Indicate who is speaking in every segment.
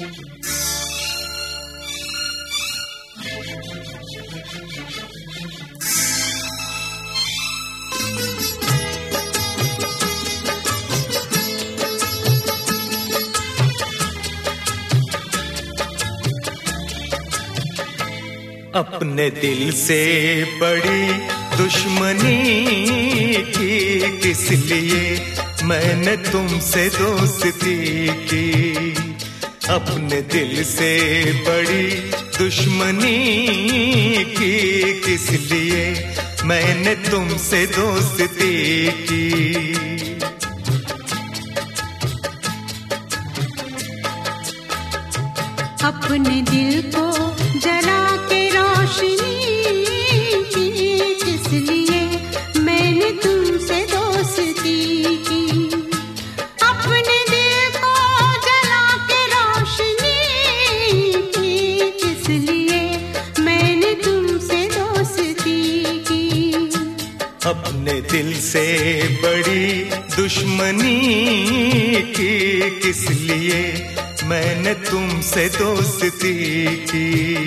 Speaker 1: अपने दिल से बड़ी दुश्मनी की किस लिए मैंने तुमसे दोस्ती की। अपने दिल से बड़ी दुश्मनी की किस लिए मैंने तुमसे दोस्ती की।
Speaker 2: अपने दिल को जला के रोशनी की किस लिए मैंने तुमसे दोस्ती की। अपने दिल को जला के रोशनी की किस लिए मैंने तुमसे दोस्ती की।
Speaker 1: अपने दिल से बड़ी दुश्मनी की किस लिए मैंने तुमसे दोस्ती की।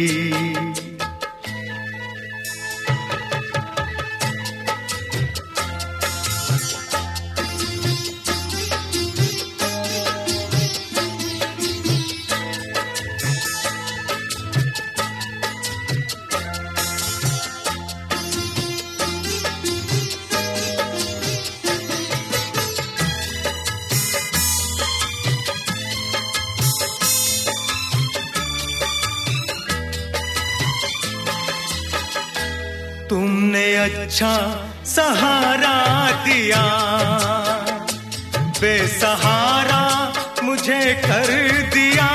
Speaker 1: तुमने अच्छा सहारा दिया, बेसहारा मुझे कर दिया।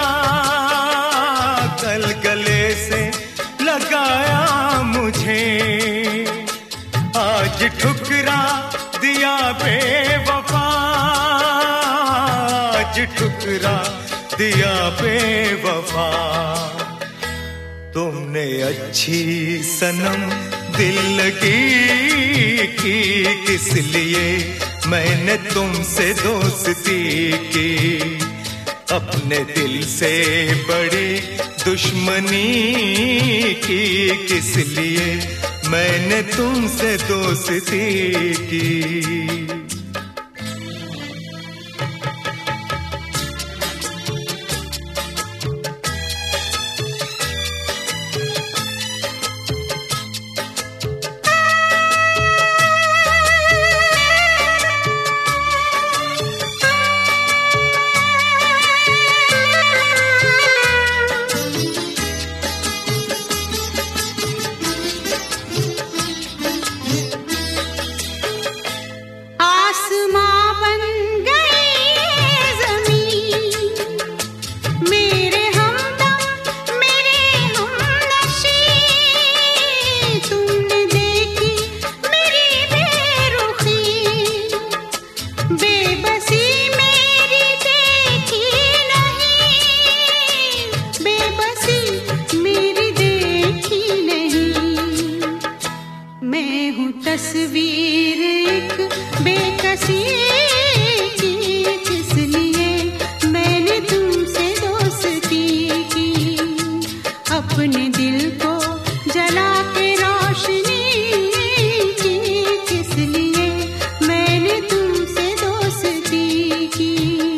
Speaker 1: कल गले से लगाया मुझे, आज ठुकरा दिया बेवफा। आज ठुकरा दिया बेवफा। तुमने अच्छी सनम दिल लगी की किस लिए मैंने तुमसे दोस्ती की। अपने दिल से बड़ी दुश्मनी की किस लिए मैंने तुमसे दोस्ती की।
Speaker 2: तस्वीर एक बेकसी की किस लिए मैंने तुमसे दोस्ती की। अपने दिल को जला के रोशनी की किस लिए मैंने तुमसे दोस्ती की।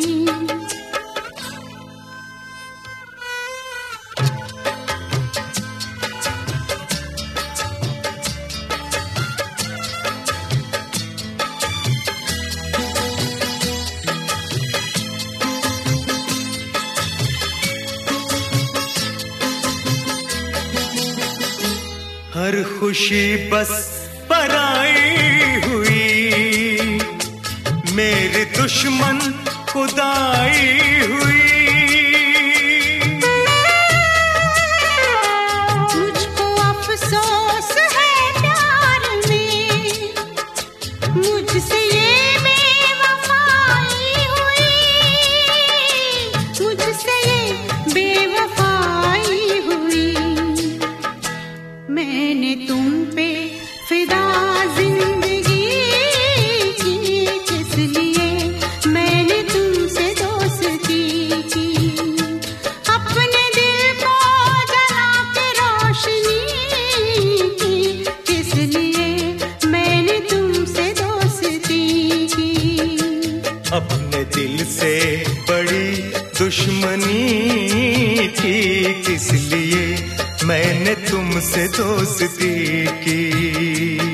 Speaker 1: हर खुशी बस पराई हुई, मेरे दुश्मन खुदाई हुई।
Speaker 2: मुझको अफसोस है प्यार में, मुझसे ये बेवफाई हुई। मुझसे ये बेवफाई हुई। मैंने तुम पे फिदा जिंदगी की किस लिए मैंने तुमसे
Speaker 1: दिल से बड़ी दुश्मनी थी, किस लिए मैंने तुमसे दोस्ती की।